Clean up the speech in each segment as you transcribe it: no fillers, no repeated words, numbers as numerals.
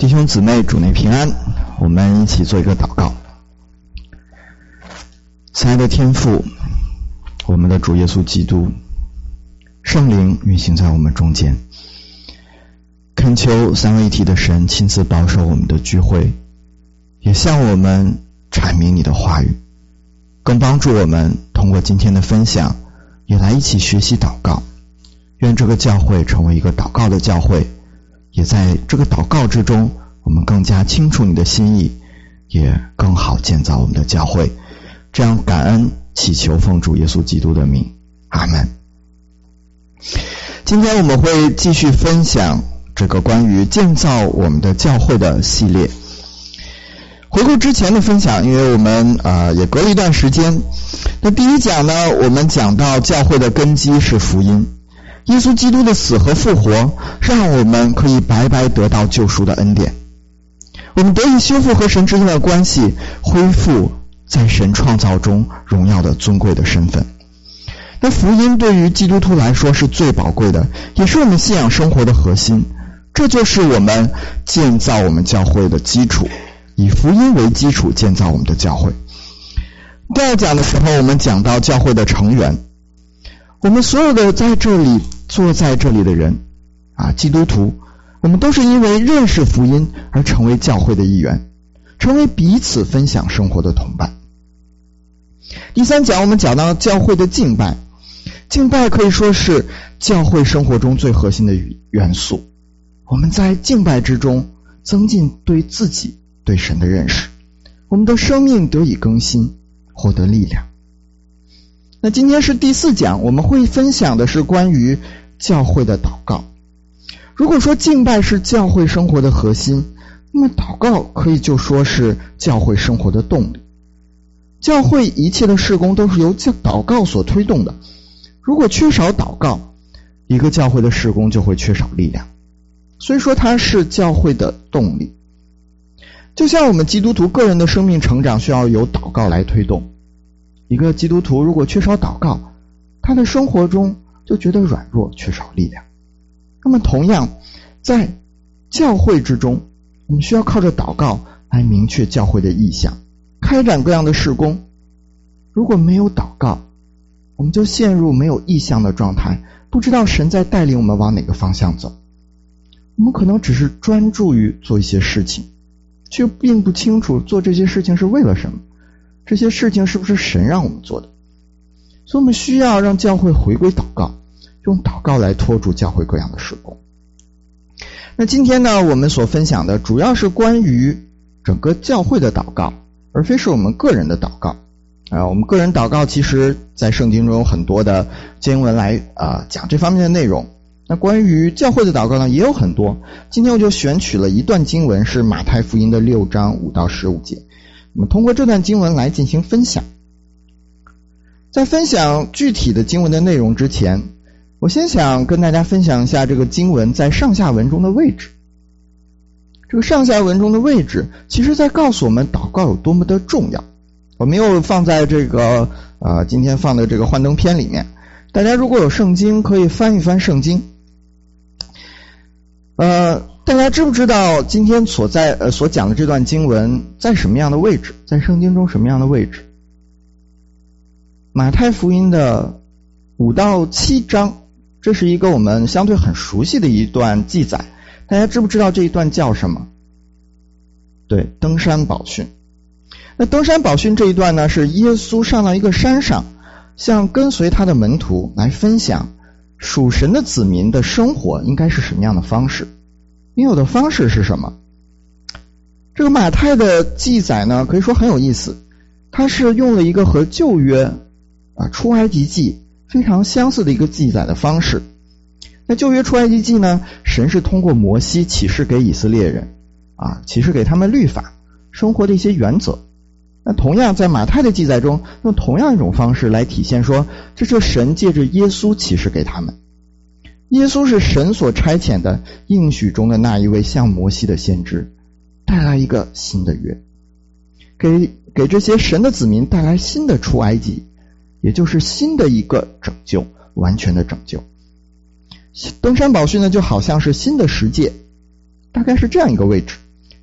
弟兄姊妹，主内平安，我们一起做一个祷告。亲爱的天父，我们的主耶稣基督，圣灵运行在我们中间，恳求三位一体的神亲自保守我们的聚会，也向我们阐明你的话语，更帮助我们通过今天的分享也来一起学习祷告。愿这个教会成为一个祷告的教会，也在这个祷告之中，我们更加清楚你的心意，也更好建造我们的教会。这样感恩祈求奉主耶稣基督的名，阿们。今天我们会继续分享这个关于建造我们的教会的系列。回顾之前的分享，因为我们也隔了一段时间，那第一讲呢，我们讲到教会的根基是福音，耶稣基督的死和复活让我们可以白白得到救赎的恩典，我们得以修复和神之间的关系，恢复在神创造中荣耀的尊贵的身份。那福音对于基督徒来说是最宝贵的，也是我们信仰生活的核心，这就是我们建造我们教会的基础，以福音为基础建造我们的教会。第二讲的时候，我们讲到教会的成员，我们所有的在这里坐在这里的人基督徒，我们都是因为认识福音而成为教会的一员，成为彼此分享生活的同伴。第三讲我们讲到教会的敬拜，敬拜可以说是教会生活中最核心的元素，我们在敬拜之中增进对自己对神的认识，我们的生命得以更新，获得力量。那今天是第四讲，我们会分享的是关于教会的祷告。如果说敬拜是教会生活的核心，那么祷告可以就说是教会生活的动力。教会一切的事工都是由祷告所推动的，如果缺少祷告，一个教会的事工就会缺少力量，所以说它是教会的动力。就像我们基督徒个人的生命成长需要由祷告来推动，一个基督徒如果缺少祷告，他的生活中就觉得软弱，缺少力量。那么同样在教会之中，我们需要靠着祷告来明确教会的意向，开展各样的事工。如果没有祷告，我们就陷入没有意向的状态，不知道神在带领我们往哪个方向走。我们可能只是专注于做一些事情，却并不清楚做这些事情是为了什么，这些事情是不是神让我们做的。所以我们需要让教会回归祷告，用祷告来拖住教会各样的事工。那今天呢，我们所分享的主要是关于整个教会的祷告，而非是我们个人的祷告。我们个人祷告其实在圣经中有很多的经文来讲这方面的内容。那关于教会的祷告呢，也有很多。今天我就选取了一段经文，是马太福音的6章5到15节。我们通过这段经文来进行分享。在分享具体的经文的内容之前，我先想跟大家分享一下这个经文在上下文中的位置。这个上下文中的位置其实在告诉我们祷告有多么的重要。我没有放在这个今天放的这个幻灯片里面，大家如果有圣经可以翻一翻圣经。大家知不知道今天所讲的这段经文在什么样的位置，在圣经中什么样的位置？马太福音的5到7章，这是一个我们相对很熟悉的一段记载。大家知不知道这一段叫什么？对，登山宝训。那登山宝训这一段呢，是耶稣上到一个山上，向跟随他的门徒来分享属神的子民的生活应该是什么样的方式。应有的方式是什么？这个马太的记载呢，可以说很有意思，它是用了一个和旧约出埃及记非常相似的一个记载的方式。那旧约出埃及记呢，神是通过摩西启示给以色列人启示给他们律法生活的一些原则。那同样在马太的记载中，用同样一种方式来体现说，这是神借着耶稣启示给他们。耶稣是神所差遣的应许中的那一位像摩西的先知，带来一个新的约，给这些神的子民带来新的出埃及，也就是新的一个拯救，完全的拯救。登山宝训呢，就好像是新的十诫，大概是这样一个位置。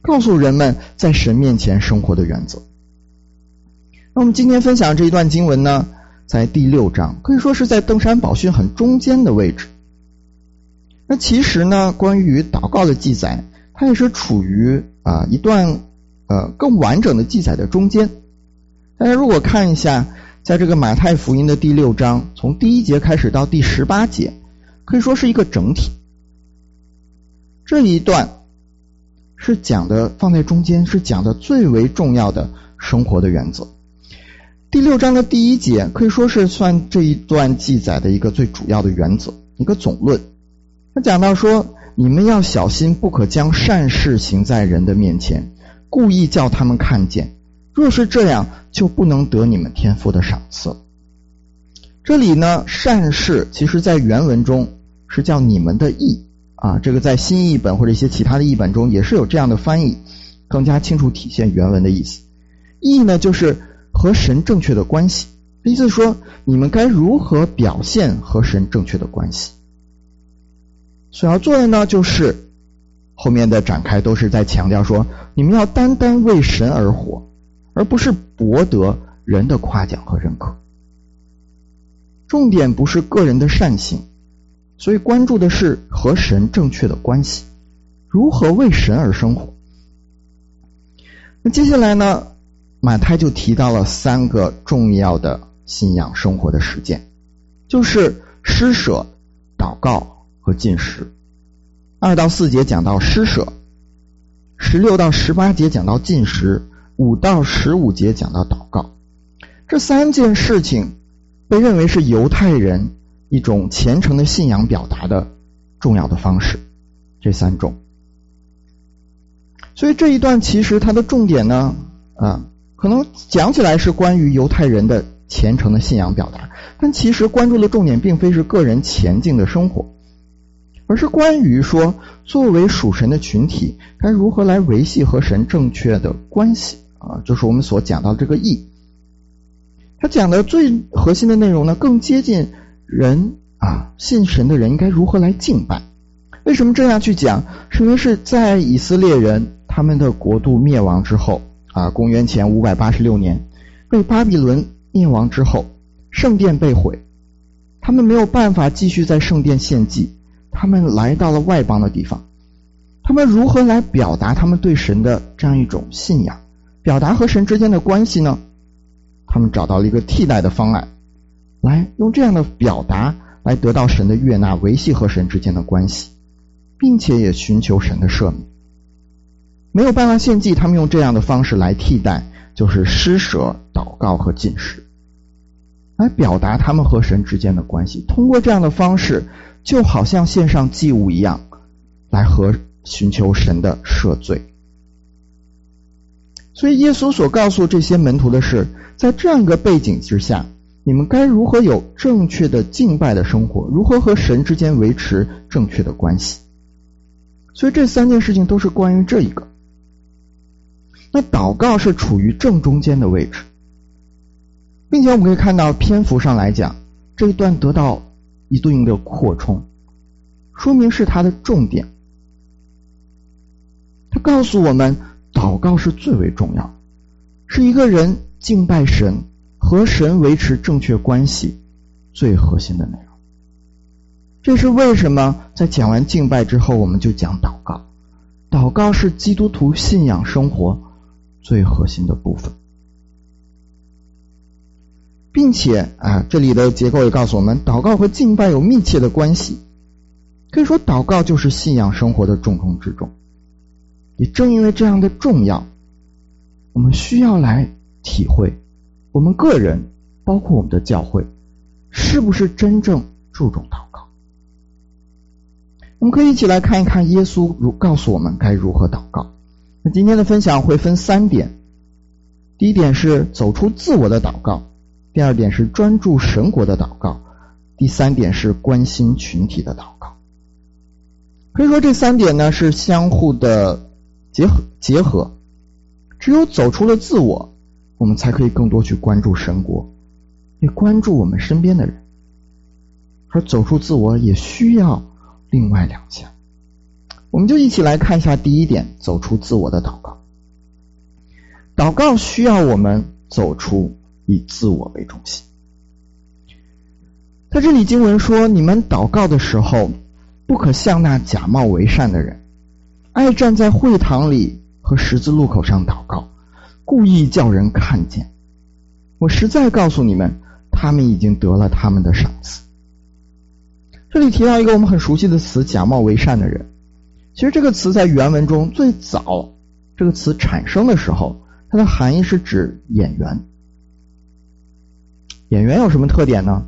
告诉人们在神面前生活的原则。那我们今天分享这一段经文呢，在第6章，可以说是在登山宝训很中间的位置。那其实呢，关于祷告的记载，它也是处于一段更完整的记载的中间。大家如果看一下，在这个马太福音的第6章，从第1节开始到第18节，可以说是一个整体。这一段是讲的放在中间，是讲的最为重要的生活的原则。第6章的第1节可以说是算这一段记载的一个最主要的原则，一个总论。他讲到说，你们要小心，不可将善事行在人的面前，故意叫他们看见，若是这样，就不能得你们天父的赏赐。这里呢，善事其实在原文中是叫你们的义这个在新译本或者一些其他的译本中也是有这样的翻译，更加清楚体现原文的意思。义呢，就是和神正确的关系，意思说你们该如何表现和神正确的关系。所要做的呢，就是后面的展开都是在强调说，你们要单单为神而活，而不是博得人的夸奖和认可。重点不是个人的善行，所以关注的是和神正确的关系，如何为神而生活。那接下来呢，马太就提到了3个重要的信仰生活的实践，就是施舍、祷告和禁食。2到4节讲到施舍，16到18节讲到禁食，5到15节讲到祷告。这3件事情被认为是犹太人一种虔诚的信仰表达的重要的方式，这3种。所以这一段其实它的重点呢，可能讲起来是关于犹太人的虔诚的信仰表达，但其实关注的重点并非是个人虔敬的生活，而是关于说作为属神的群体该如何来维系和神正确的关系就是我们所讲到这个义。他讲的最核心的内容呢，更接近人信神的人应该如何来敬拜。为什么这样去讲？是因为是在以色列人他们的国度灭亡之后公元前586年被巴比伦灭亡之后，圣殿被毁，他们没有办法继续在圣殿献祭，他们来到了外邦的地方。他们如何来表达他们对神的这样一种信仰，表达和神之间的关系呢？他们找到了一个替代的方案，来用这样的表达来得到神的悦纳，维系和神之间的关系，并且也寻求神的赦免。没有办法献祭，他们用这样的方式来替代，就是施舍、祷告和禁食，来表达他们和神之间的关系。通过这样的方式，就好像献上祭物一样，来寻求神的赦罪。所以耶稣所告诉这些门徒的是，在这样一个背景之下，你们该如何有正确的敬拜的生活，如何和神之间维持正确的关系。所以这3件事情都是关于这一个。那祷告是处于正中间的位置，并且我们可以看到篇幅上来讲，这一段得到一定的扩充，说明是它的重点。它告诉我们，祷告是最为重要，是一个人敬拜神和神维持正确关系最核心的内容。这是为什么在讲完敬拜之后我们就讲祷告。祷告是基督徒信仰生活最核心的部分，并且这里的结构也告诉我们，祷告和敬拜有密切的关系。可以说祷告就是信仰生活的重中之重。也正因为这样的重要，我们需要来体会我们个人包括我们的教会是不是真正注重祷告。我们可以一起来看一看耶稣告诉我们该如何祷告。那今天的分享会分3点，第一点是走出自我的祷告，第2点是专注神国的祷告，第3点是关心群体的祷告。可以说这3点呢是相互的结合，只有走出了自我，我们才可以更多去关注神国，也关注我们身边的人。而走出自我也需要另外2项， 我们就一起来看一下第一点，走出自我的祷告。祷告需要我们走出以自我为中心。在这里经文说，你们祷告的时候，不可像那假冒为善的人，爱站在会堂里和十字路口上祷告，故意叫人看见。我实在告诉你们，他们已经得了他们的赏赐。这里提到一个我们很熟悉的词，假冒为善的人。其实这个词在原文中最早这个词产生的时候，它的含义是指演员。演员有什么特点呢？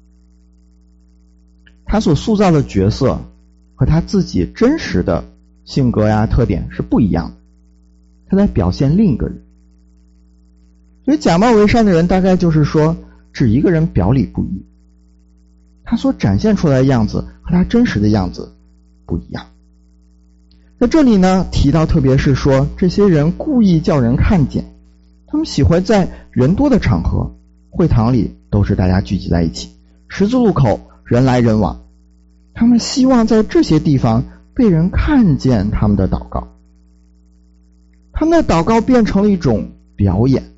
他所塑造的角色和他自己真实的性格呀、特点是不一样的，他在表现另一个人。所以假冒为善的人大概就是说，指一个人表里不一，他所展现出来的样子和他真实的样子不一样。在这里呢，提到特别是说，这些人故意叫人看见，他们喜欢在人多的场合，会堂里都是大家聚集在一起，十字路口人来人往，他们希望在这些地方被人看见他们的祷告。他们的祷告变成了一种表演，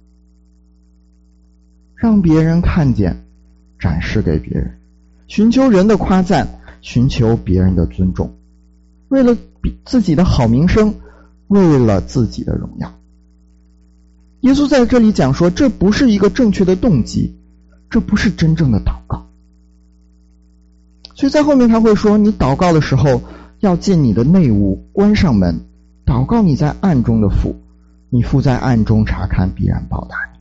让别人看见，展示给别人，寻求人的夸赞，寻求别人的尊重，为了自己的好名声，为了自己的荣耀。耶稣在这里讲说，这不是一个正确的动机，这不是真正的祷告。所以在后面他会说，你祷告的时候要进你的内屋，关上门，祷告你在暗中的父，你父在暗中查看，必然报答你。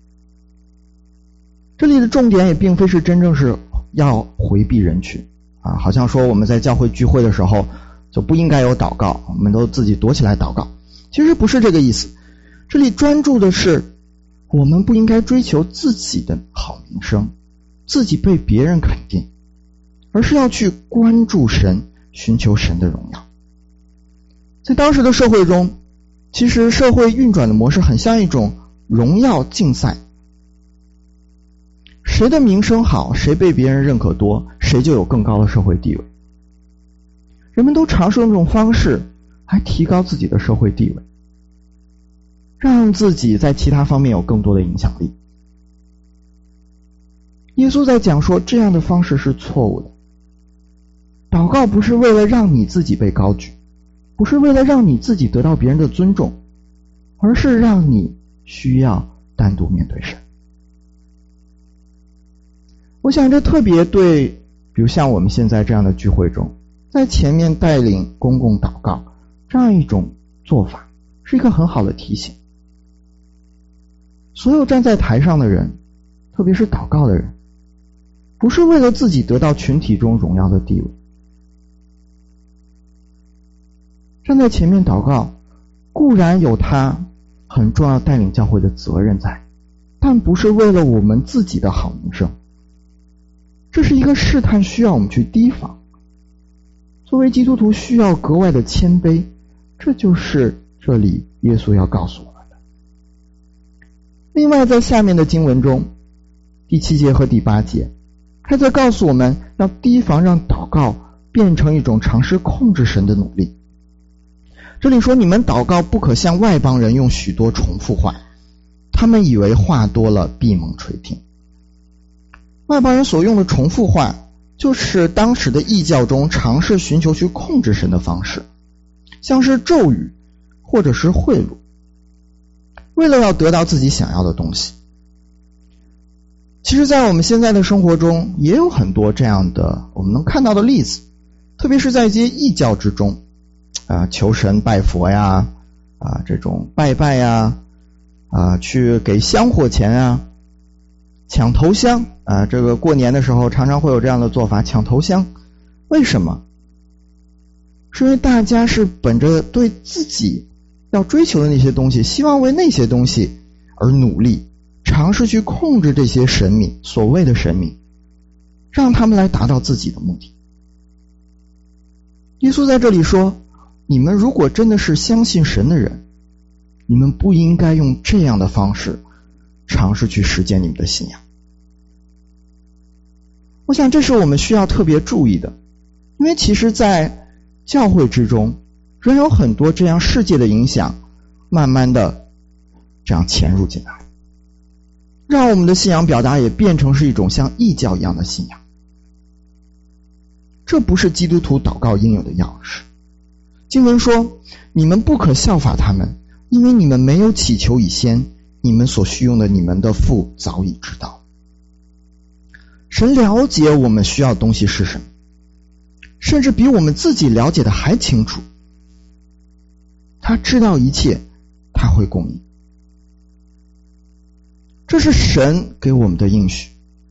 这里的重点也并非是真正是要回避人群啊，好像说我们在教会聚会的时候就不应该有祷告，我们都自己躲起来祷告。其实不是这个意思，这里专注的是我们不应该追求自己的好名声，自己被别人肯定，而是要去关注神，寻求神的荣耀。在当时的社会中，其实社会运转的模式很像一种荣耀竞赛，谁的名声好，谁被别人认可多，谁就有更高的社会地位。人们都尝试用这种方式来提高自己的社会地位，让自己在其他方面有更多的影响力。耶稣在讲说，这样的方式是错误的。祷告不是为了让你自己被高举，不是为了让你自己得到别人的尊重，而是让你需要单独面对神。我想这特别对比如像我们现在这样的聚会中，在前面带领公共祷告这样一种做法是一个很好的提醒。所有站在台上的人，特别是祷告的人，不是为了自己得到群体中荣耀的地位。站在前面祷告固然有他很重要带领教会的责任在，但不是为了我们自己的好名声。这是一个试探，需要我们去提防。作为基督徒需要格外的谦卑，这就是这里耶稣要告诉我们的。另外在下面的经文中，第7节和第8节，他在告诉我们要提防让祷告变成一种尝试控制神的努力。这里说，你们祷告不可像外邦人用许多重复话，他们以为话多了闭蒙垂听。外邦人所用的重复话，就是当时的异教中尝试寻求去控制神的方式，像是咒语或者是贿赂，为了要得到自己想要的东西。其实在我们现在的生活中也有很多这样的我们能看到的例子，特别是在一些异教之中求神拜佛呀，这种拜拜呀，去给香火钱啊，抢头香这个过年的时候常常会有这样的做法，抢头香。为什么？是因为大家是本着对自己要追求的那些东西，希望为那些东西而努力，尝试去控制这些神明，所谓的神明，让他们来达到自己的目的。耶稣在这里说，你们如果真的是相信神的人，你们不应该用这样的方式尝试去实践你们的信仰。我想这是我们需要特别注意的，因为其实在教会之中仍有很多这样世界的影响慢慢的这样潜入进来，让我们的信仰表达也变成是一种像异教一样的信仰。这不是基督徒祷告应有的样式。经文说，你们不可效法他们，因为你们没有祈求以先，你们所需用的你们的父早已知道。神了解我们需要的东西是什么，甚至比我们自己了解的还清楚。他知道一切，他会供应。这是神给我们的应许。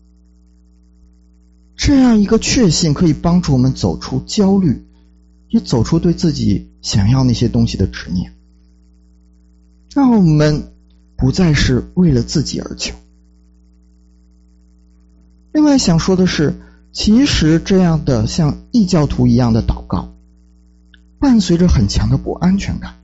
这样一个确信可以帮助我们走出焦虑，也走出对自己想要那些东西的执念，让我们不再是为了自己而求。另外想说的是，其实这样的像异教徒一样的祷告，伴随着很强的不安全感。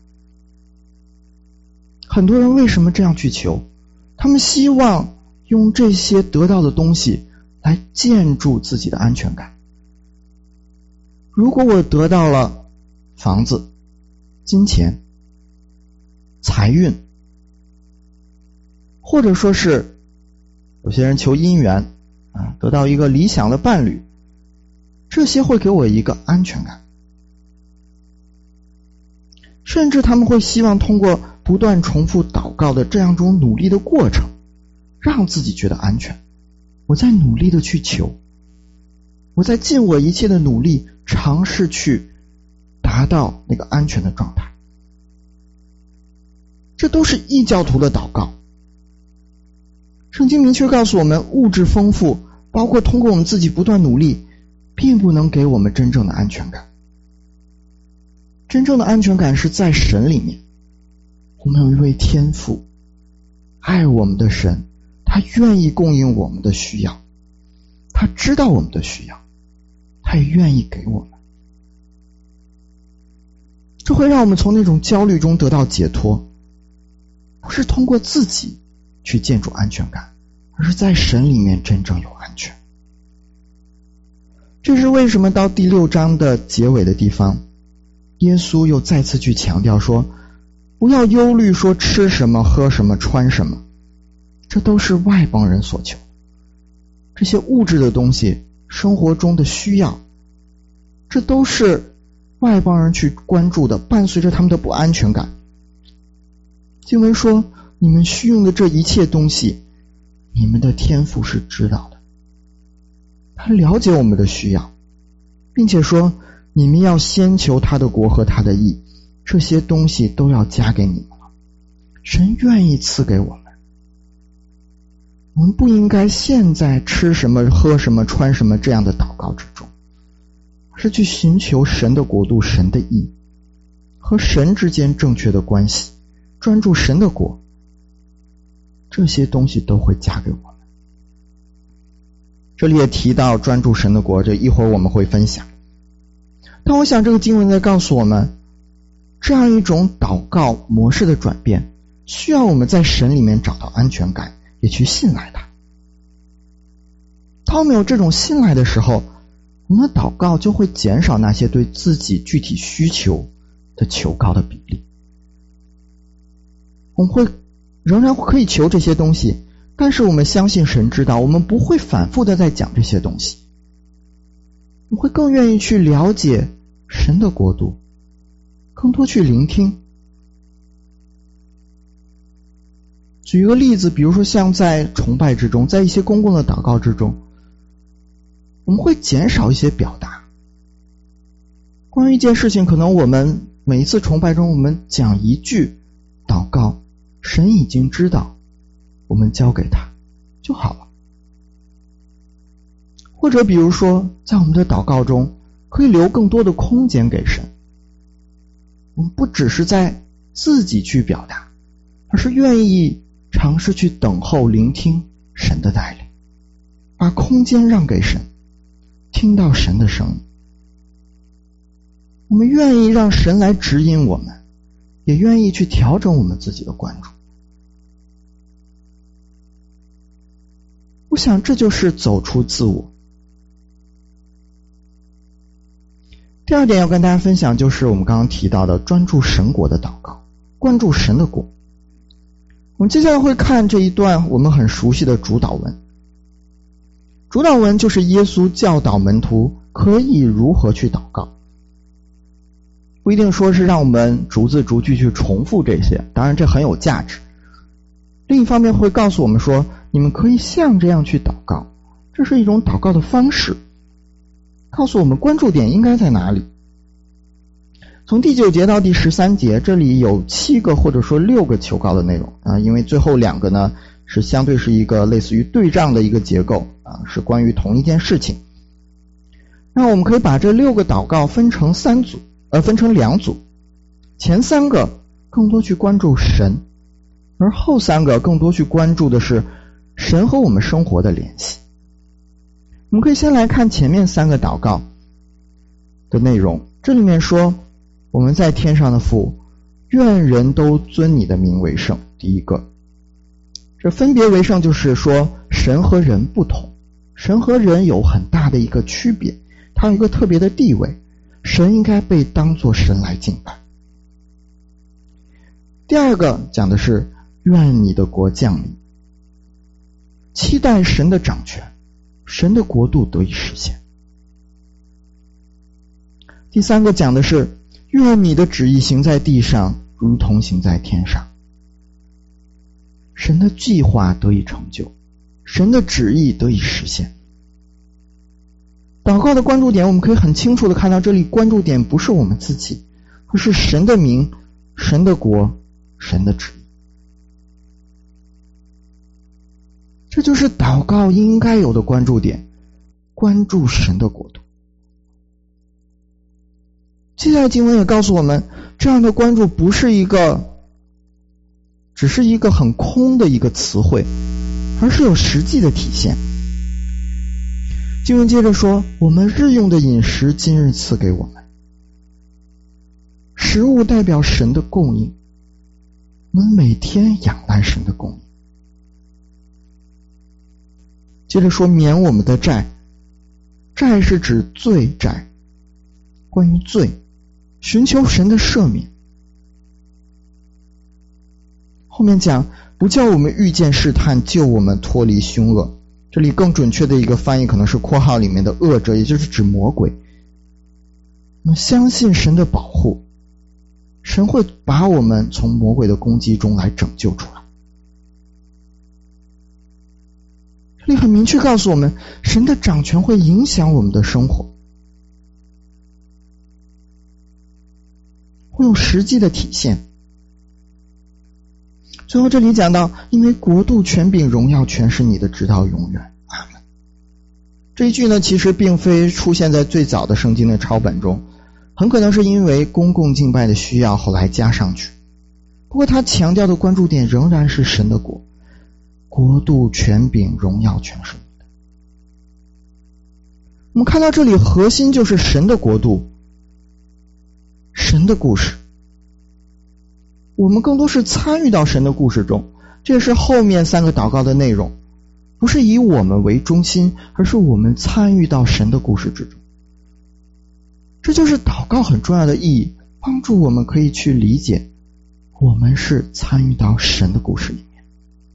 很多人为什么这样去求？他们希望用这些得到的东西来建筑自己的安全感。如果我得到了房子、金钱、财运，或者说是有些人求姻缘得到一个理想的伴侣，这些会给我一个安全感。甚至他们会希望通过不断重复祷告的这样一种努力的过程，让自己觉得安全。我在努力的去求，我在尽我一切的努力尝试去达到那个安全的状态。这都是异教徒的祷告。圣经明确告诉我们，物质丰富，包括通过我们自己不断努力，并不能给我们真正的安全感。真正的安全感是在神里面。我们有一位天父，爱我们的神，他愿意供应我们的需要，他知道我们的需要，他也愿意给我们。这会让我们从那种焦虑中得到解脱，不是通过自己去建筑安全感，而是在神里面真正有安全。这是为什么到第6章的结尾的地方，耶稣又再次去强调说，不要忧虑说吃什么喝什么穿什么，这都是外邦人所求。这些物质的东西，生活中的需要，这都是外邦人去关注的，伴随着他们的不安全感。经文说，你们需用的这一切东西，你们的天父是知道的，他了解我们的需要，并且说，你们要先求他的国和他的义，这些东西都要加给你们了。神愿意赐给我们。我们不应该陷在吃什么喝什么穿什么这样的祷告之中，而是去寻求神的国度、神的义和神之间正确的关系，专注神的国，这些东西都会加给我们。这里也提到专注神的国，这一会儿我们会分享。但我想这个经文在告诉我们，这样一种祷告模式的转变，需要我们在神里面找到安全感，也去信赖他。当我们有这种信赖的时候，我们的祷告就会减少那些对自己具体需求的求告的比例。我们会仍然可以求这些东西，但是我们相信神知道，我们不会反复的在讲这些东西。我们会更愿意去了解神的国度，更多去聆听。举一个例子，比如说像在崇拜之中，在一些公共的祷告之中，我们会减少一些表达。关于一件事情，可能我们每一次崇拜中，我们讲一句祷告，神已经知道，我们交给他就好了。或者比如说在我们的祷告中，可以留更多的空间给神。我们不只是在自己去表达，而是愿意尝试去等候聆听神的带领，把空间让给神，听到神的声音。我们愿意让神来指引我们，也愿意去调整我们自己的关注。我想这就是走出自我。 第二点要跟大家分享，就是我们刚刚提到的专注神国的祷告，关注神的国。我们接下来会看这一段我们很熟悉的主祷文。主祷文就是耶稣教导门徒可以如何去祷告，不一定说是让我们逐字逐句去重复这些，当然这很有价值。另一方面会告诉我们说，你们可以像这样去祷告，这是一种祷告的方式，告诉我们关注点应该在哪里。从第9节到第13节，这里有7个或者说6个求告的内容因为最后2个呢是相对是一个类似于对仗的一个结构是关于同一件事情。那我们可以把这6个祷告分成2组，前3个更多去关注神，而后3个更多去关注的是神和我们生活的联系。我们可以先来看前面3个祷告的内容，这里面说，我们在天上的父，愿人都尊你的名为圣。第一个，这分别为圣就是说神和人不同，神和人有很大的一个区别，它有一个特别的地位，神应该被当作神来敬拜。第二个讲的是愿你的国降临，期待神的掌权，神的国度得以实现。第3个讲的是愿你的旨意行在地上如同行在天上，神的计划得以成就，神的旨意得以实现。祷告的关注点我们可以很清楚的看到，这里关注点不是我们自己，而是神的名、神的国、神的旨意。这就是祷告应该有的关注点，关注神的国度。接下来经文也告诉我们，这样的关注不是只是一个很空的一个词汇，而是有实际的体现。经文接着说，我们日用的饮食今日赐给我们。食物代表神的供应，我们每天仰赖神的供应。接着说免我们的债，债是指罪债，关于罪，寻求神的赦免。后面讲不叫我们遇见试探，救我们脱离凶恶，这里更准确的一个翻译可能是括号里面的恶者，也就是指魔鬼。我们相信神的保护，神会把我们从魔鬼的攻击中来拯救出来。这里很明确告诉我们，神的掌权会影响我们的生活，会有实际的体现。最后这里讲到，因为国度、权柄、荣耀全是你的，直到永远。阿们。这一句呢，其实并非出现在最早的圣经的抄本中，很可能是因为公共敬拜的需要后来加上去。不过他强调的关注点仍然是神的国，国度、权柄、荣耀全是你的。我们看到这里核心就是神的国度，神的故事。我们更多是参与到神的故事中，这是后面3个祷告的内容，不是以我们为中心，而是我们参与到神的故事之中。这就是祷告很重要的意义，帮助我们可以去理解我们是参与到神的故事里面。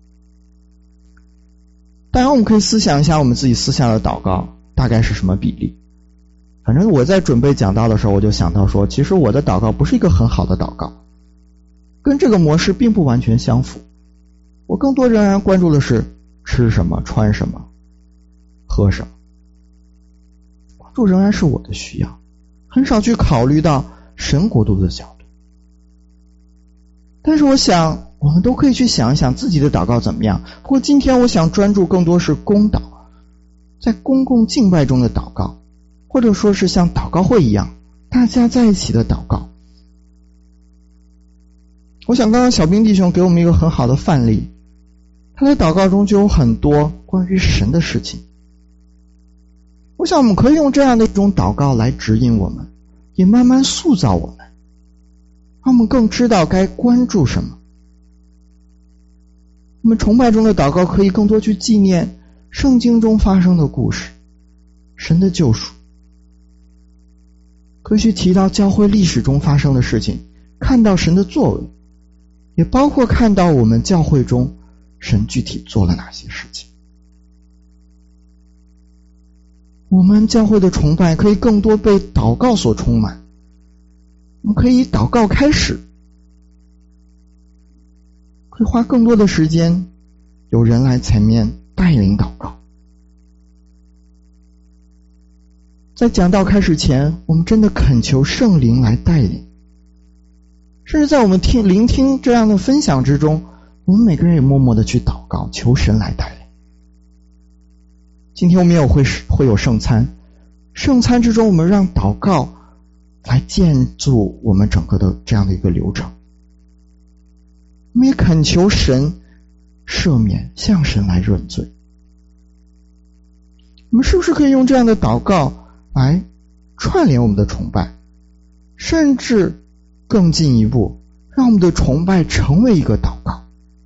当然我们可以思想一下我们自己私下的祷告大概是什么比例。反正我在准备讲道的时候，我就想到说，其实我的祷告不是一个很好的祷告，跟这个模式并不完全相符。我更多仍然关注的是吃什么、穿什么、喝什么，关注仍然是我的需要，很少去考虑到神国度的角度。但是我想我们都可以去想一想自己的祷告怎么样。不过今天我想专注更多是公祷，在公共敬拜中的祷告，或者说是像祷告会一样大家在一起的祷告。我想刚刚小兵弟兄给我们一个很好的范例，他在祷告中就有很多关于神的事情。我想我们可以用这样的一种祷告来指引我们，也慢慢塑造我们，让我们更知道该关注什么。我们崇拜中的祷告可以更多去纪念圣经中发生的故事，神的救赎， 可以去提到教会历史中发生的事情，看到神的作为，也包括看到我们教会中神具体做了哪些事情。我们教会的崇拜可以更多被祷告所充满，我们可以以祷告开始，可以花更多的时间有人来前面带领祷告。在讲道开始前，我们真的恳求圣灵来带领，甚至在我们聆听这样的分享之中，我们每个人也默默的去祷告，求神来带领。今天我们也会有圣餐，圣餐之中我们让祷告来建筑我们整个的这样的一个流程。我们也恳求神赦免，向神来认罪。我们是不是可以用这样的祷告来串联我们的崇拜，甚至更进一步，让我们的崇拜成为一个祷告，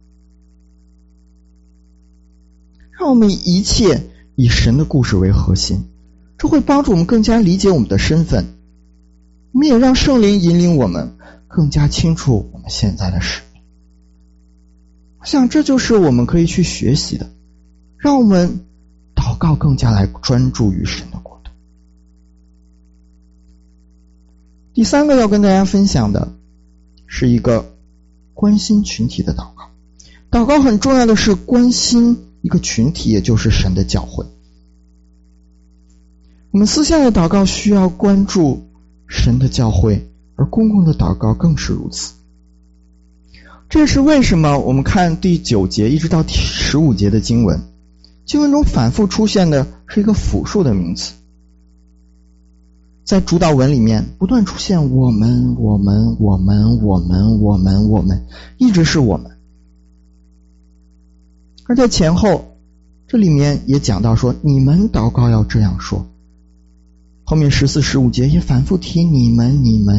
让我们一切以神的故事为核心，这会帮助我们更加理解我们的身份，我们也让圣灵引领我们更加清楚我们现在的使命。我想这就是我们可以去学习的，让我们祷告更加来专注于神的国度。第三个要跟大家分享的是一个关心群体的祷告。祷告很重要的是关心一个群体，也就是神的教会。我们私下的祷告需要关注神的教会，而公共的祷告更是如此。这是为什么我们看第9节一直到第15节的经文，经文中反复出现的是一个复数的名词，在主导文里面不断出现我们，一直是我们。而在前后这里面也讲到说你们祷告要这样说，后面14、15节也反复提你们。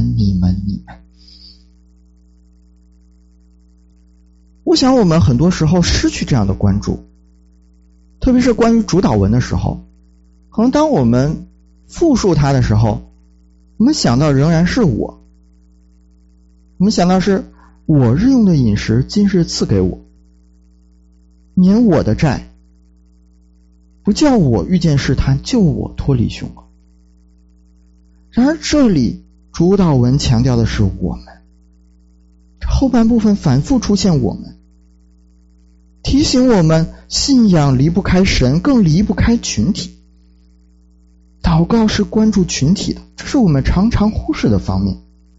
我想我们很多时候失去这样的关注，特别是关于主导文的时候，可能当我们复述它的时候，我们想到仍然是我们想到是我日用的饮食今日赐给我，免我的债，不叫我遇见试探，救我脱离凶恶。然而这里主导文强调的是我们，后半部分反复出现我们，提醒我们信仰离不开神，更离不开群体。祷告是关注群体的，这是我们常常忽视的方面。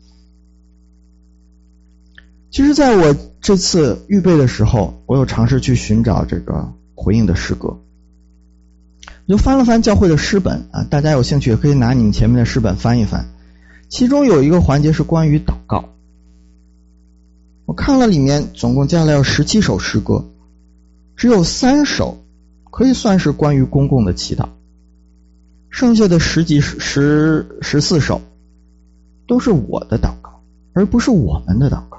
其实在我这次预备的时候，我有尝试去寻找这个回应的诗歌，我就翻了翻教会的诗本啊，大家有兴趣也可以拿你们前面的诗本翻一翻，其中有一个环节是关于祷告。我看了里面总共加了有17首诗歌，只有3首可以算是关于公共的祈祷，剩下的14首都是我的祷告，而不是我们的祷告。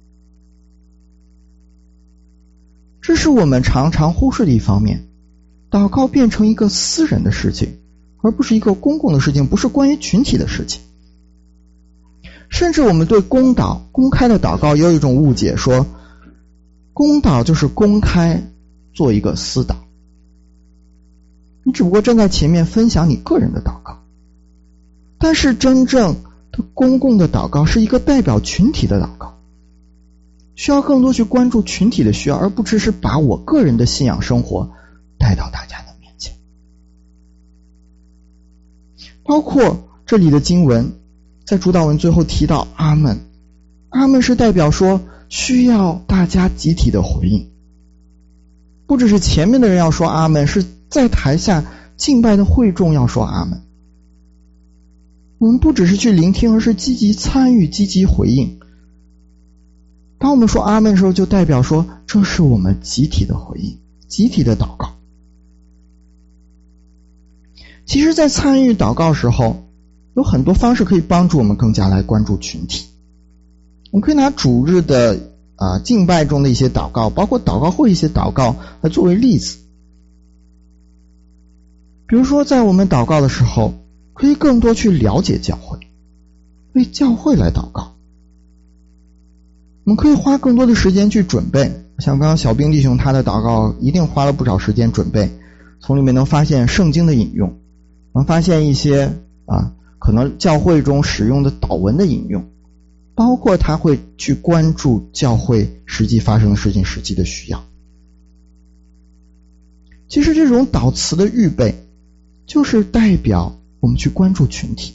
这是我们常常忽视的一方面，祷告变成一个私人的事情，而不是一个公共的事情，不是关于群体的事情。甚至我们对公开的祷告也有一种误解，说公祷就是公开做一个私祷，你只不过站在前面分享你个人的祷告。但是真正的公共的祷告是一个代表群体的祷告，需要更多去关注群体的需要，而不只是把我个人的信仰生活带到大家的面前。包括这里的经文在主导文最后提到阿们，阿们是代表说需要大家集体的回应，不只是前面的人要说阿们，是在台下敬拜的会众要说阿们。我们不只是去聆听，而是积极参与，积极回应。当我们说阿们的时候，就代表说这是我们集体的回应，集体的祷告。其实在参与祷告时候，有很多方式可以帮助我们更加来关注群体。我们可以拿主日的敬拜中的一些祷告，包括祷告会一些祷告来作为例子。比如说在我们祷告的时候，可以更多去了解教会， 为教会来祷告。我们可以花更多的时间去准备，像刚刚小兵弟兄他的祷告一定花了不少时间准备，从里面能发现圣经的引用，能发现一些可能教会中使用的祷文的引用，包括他会去关注教会实际发生的事情实际的需要。其实这种祷词的预备就是代表我们去关注群体。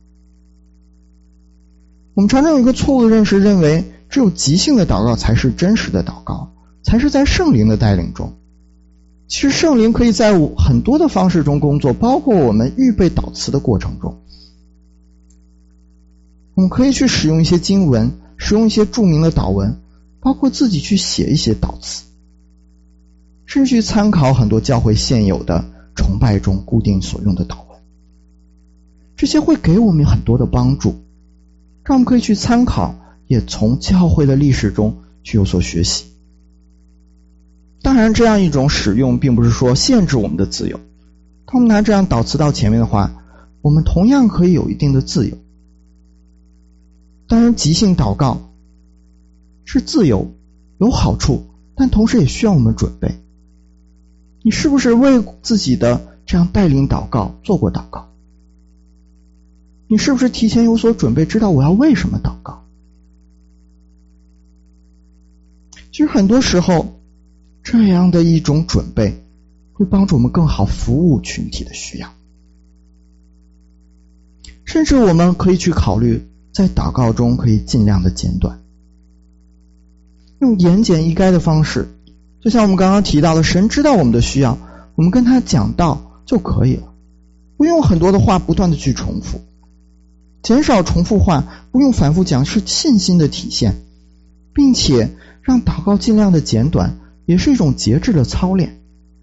我们常常有一个错误的认识，认为只有即兴的祷告才是真实的祷告，才是在圣灵的带领中。其实圣灵可以在很多的方式中工作，包括我们预备祷词的过程中。我们可以去使用一些经文，使用一些著名的祷文，包括自己去写一些祷词，甚至去参考很多教会现有的崇拜中固定所用的祷文。这些会给我们很多的帮助，让我们可以去参考，也从教会的历史中去有所学习。当然这样一种使用并不是说限制我们的自由，当我们拿这样祷词到前面的话，我们同样可以有一定的自由。当然即兴祷告是自由，有好处，但同时也需要我们准备。你是不是为自己的这样带领祷告做过祷告？你是不是提前有所准备，知道我要为什么祷告？其实很多时候这样的一种准备会帮助我们更好服务群体的需要。甚至我们可以去考虑在祷告中可以尽量的简短，用言简意赅的方式，就像我们刚刚提到的，神知道我们的需要，我们跟他讲道就可以了，不用很多的话不断的去重复，减少重复话，不用反复讲，是信心的体现，并且让祷告尽量的简短，也是一种节制的操练。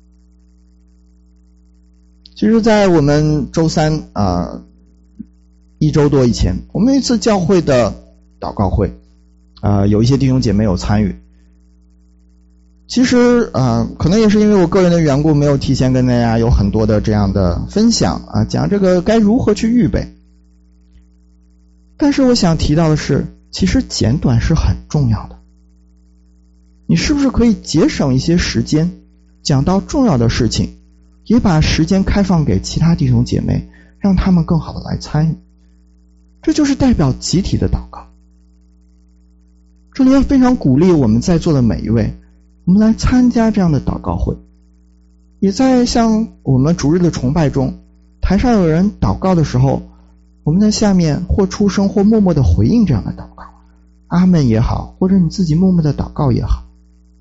其实在我们周三1周多以前，我们有一次教会的祷告会，有一些弟兄姐妹有参与。其实可能也是因为我个人的缘故，没有提前跟大家有很多的这样的分享讲这个该如何去预备。但是我想提到的是，其实简短是很重要的。你是不是可以节省一些时间，讲到重要的事情，也把时间开放给其他弟兄姐妹，让他们更好的来参与。这就是代表集体的祷告。这里要非常鼓励我们在座的每一位，我们来参加这样的祷告会。也在像我们主日的崇拜中，台上有人祷告的时候，我们在下面或出声或默默的回应这样的祷告，阿们也好，或者你自己默默的祷告也好。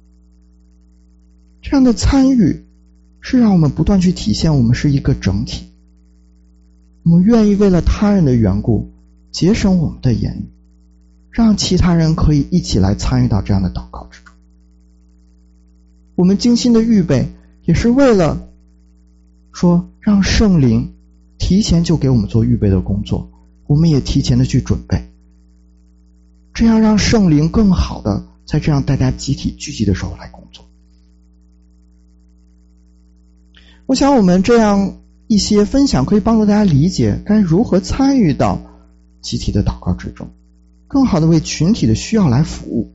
这样的参与是让我们不断去体现我们是一个整体，我们愿意为了他人的缘故节省我们的言语，让其他人可以一起来参与到这样的祷告之中。我们精心的预备也是为了说让圣灵提前就给我们做预备的工作，我们也提前的去准备，这样让圣灵更好的在这样大家集体聚集的时候来工作。我想我们这样一些分享可以帮助大家理解该如何参与到集体的祷告之中，更好的为群体的需要来服务。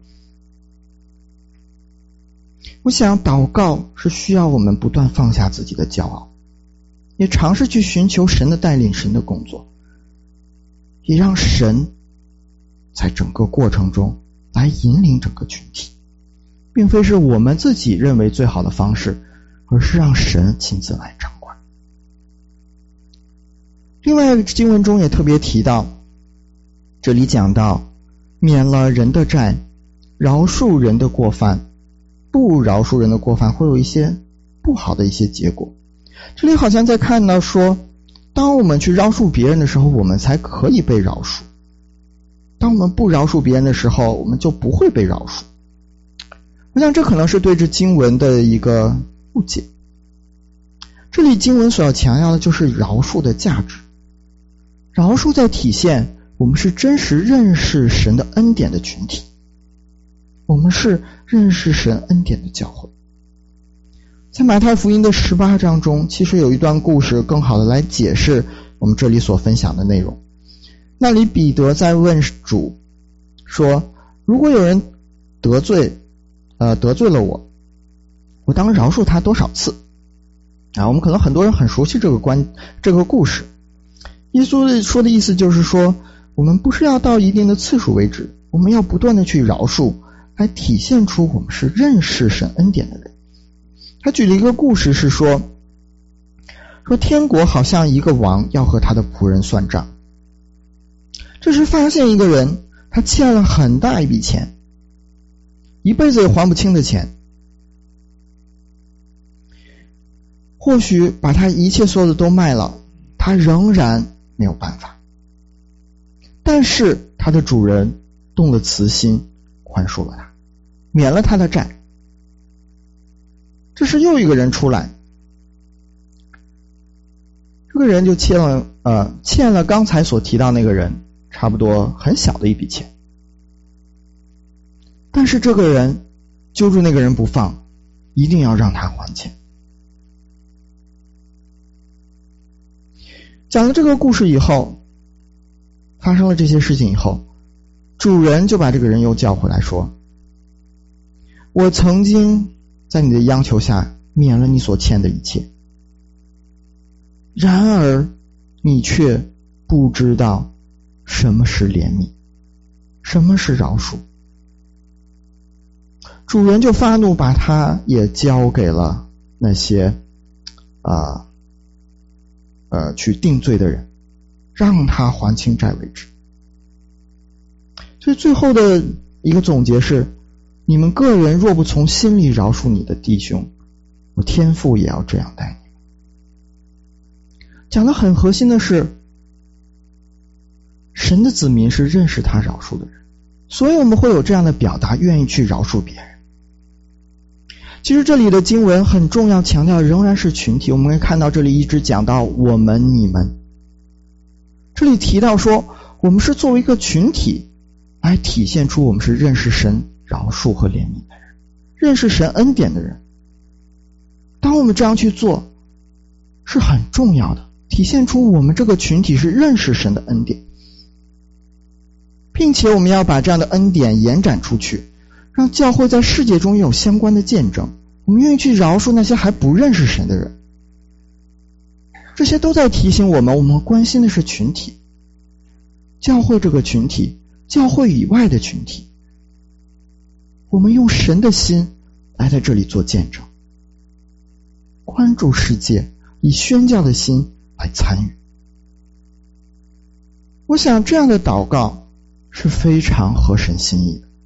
我想祷告是需要我们不断放下自己的骄傲，也尝试去寻求神的带领，神的工作，也让神在整个过程中来引领整个群体，并非是我们自己认为最好的方式，而是让神亲自来掌管。另外经文中也特别提到，这里讲到免了人的债，饶恕人的过犯，不饶恕人的过犯会有一些不好的一些结果。这里好像在看到说，当我们去饶恕别人的时候，我们才可以被饶恕，当我们不饶恕别人的时候，我们就不会被饶恕。我想这可能是对这经文的一个误解。这里经文所要强调的就是饶恕的价值，饶恕在体现我们是真实认识神的恩典的群体，我们是认识神恩典的教会。在马太福音的18章中，其实有一段故事更好的来解释我们这里所分享的内容。 那里彼得在问主说，如果有人得罪了我，我当饶恕他多少次？我们可能很多人很熟悉这个故事。耶稣说的意思就是说，我们不是要到一定的次数为止，我们要不断的去饶恕，来体现出我们是认识神恩典的人。他举了一个故事是说天国好像一个王要和他的仆人算账，这时发现一个人他欠了很大一笔钱，一辈子也还不清的钱，或许把他一切所有的都卖了，他仍然没有办法，但是他的主人动了慈心，宽恕了他，免了他的债。这时又一个人出来，这个人就欠了刚才所提到那个人差不多很小的一笔钱，但是这个人揪住那个人不放，一定要让他还钱。讲了这个故事以后，发生了这些事情以后，主人就把这个人又叫回来说，我曾经在你的央求下免了你所欠的一切，然而你却不知道什么是怜悯，什么是饶恕。主人就发怒，把他也交给了那些去定罪的人，让他还清债为止。所以最后的一个总结是，你们个人若不从心里饶恕你的弟兄，我天父也要这样待你们。讲得很核心的是，神的子民是认识他饶恕的人，所以我们会有这样的表达，愿意去饶恕别人。其实这里的经文很重要，强调仍然是群体。我们会看到这里一直讲到我们你们，这里提到说我们是作为一个群体来体现出我们是认识神饶恕和怜悯的人，认识神恩典的人。当我们这样去做是很重要的，体现出我们这个群体是认识神的恩典，并且我们要把这样的恩典延展出去，让教会在世界中有相关的见证。我们愿意去饶恕那些还不认识神的人，这些都在提醒我们关心的是群体，教会这个群体，教会以外的群体，我们用神的心来在这里做见证，关注世界，以宣教的心来参与。我想这样的祷告是非常合神心意的。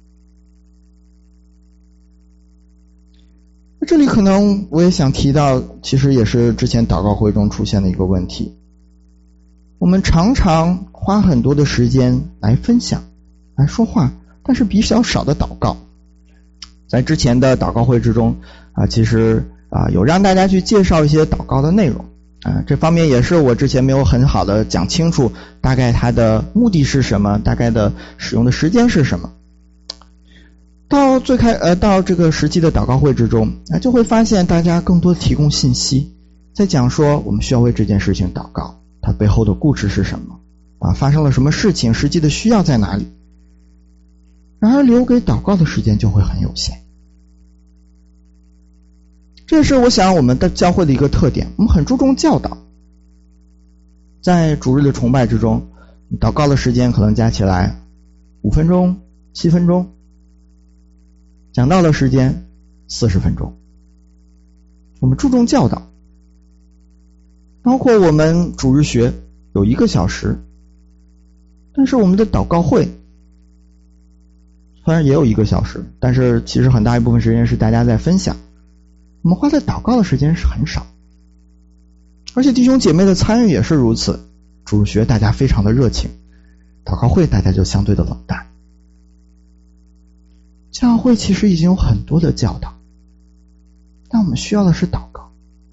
这里可能我也想提到，其实也是之前祷告会中出现的一个问题，我们常常花很多的时间来分享来说话，但是比较少的祷告。在之前的祷告会之中其实有让大家去介绍一些祷告的内容这方面也是我之前没有很好的讲清楚大概它的目的是什么，大概的使用的时间是什么。到这个实际的祷告会之中就会发现大家更多提供信息，在讲说我们需要为这件事情祷告，它背后的故事是什么发生了什么事情，实际的需要在哪里。然而留给祷告的时间就会很有限。这是我想我们的教会的一个特点，我们很注重教导。在主日的崇拜之中，祷告的时间可能加起来5分钟、7分钟，讲道的时间40分钟。我们注重教导，包括我们主日学有1个小时，但是我们的祷告会虽然也有1个小时，但是其实很大一部分时间是大家在分享，我们花在祷告的时间是很少。而且弟兄姐妹的参与也是如此，主日学大家非常的热情，祷告会大家就相对的冷淡。教会其实已经有很多的教导，但我们需要的是祷告。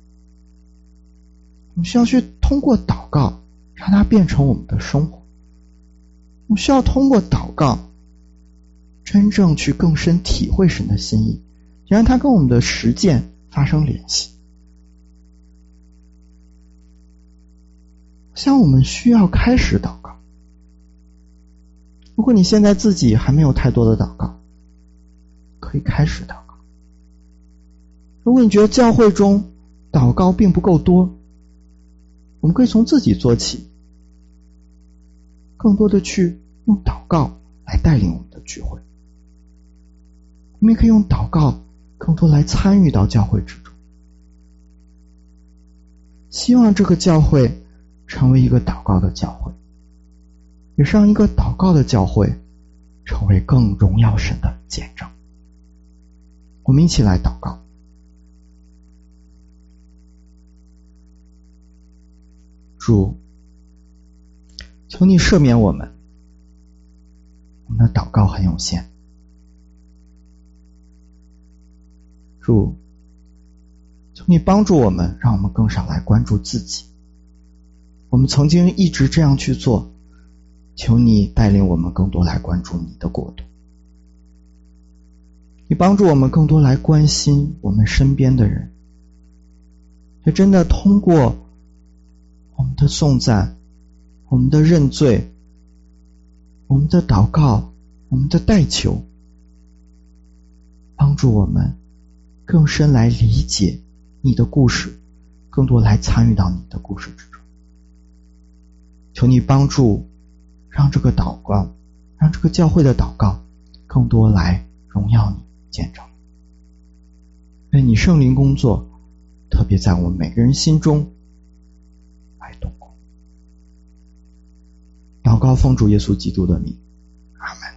我们需要去通过祷告让它变成我们的生活，我们需要通过祷告真正去更深体会神的心意，让它跟我们的实践发生联系。像我们需要开始祷告， 如果你现在自己还没有太多的祷告，可以开始祷告。如果你觉得教会中祷告并不够多，我们可以从自己做起，更多的去用祷告来带领我们的聚会。我们也可以用祷告更多来参与到教会之中，希望这个教会成为一个祷告的教会，也是让一个祷告的教会成为更荣耀神的见证。我们一起来祷告。主，求你赦免我们的祷告很有限。主，求你帮助我们，让我们更少来关注自己。我们曾经一直这样去做，求你带领我们更多来关注你的国度。你帮助我们更多来关心我们身边的人，也真的通过我们的颂赞，我们的认罪，我们的祷告，我们的代求，帮助我们更深来理解你的故事，更多来参与到你的故事之中。求你帮助，让这个祷告，让这个教会的祷告更多来荣耀你，见证。愿你圣灵工作，特别在我们每个人心中来动工。祷告奉主耶稣基督的名，阿们。